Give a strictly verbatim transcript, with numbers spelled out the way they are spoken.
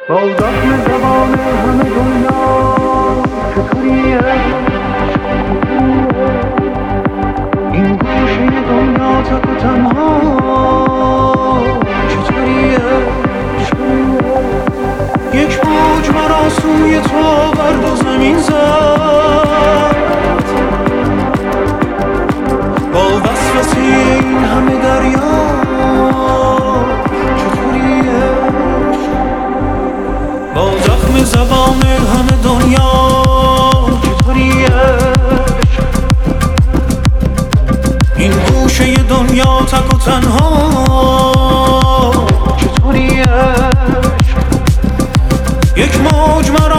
با زخم زبان همه دنیا چطوریه این گوشه دنیا تک و تنها چطوریه یک موج مرا سوی تو بر دو زمین زد با وسوسه این همه دریا چطوریه با زخم زبان همه دنیا چطوریه این گوشه دنیا تک و تنها چطوریه یک موج مرا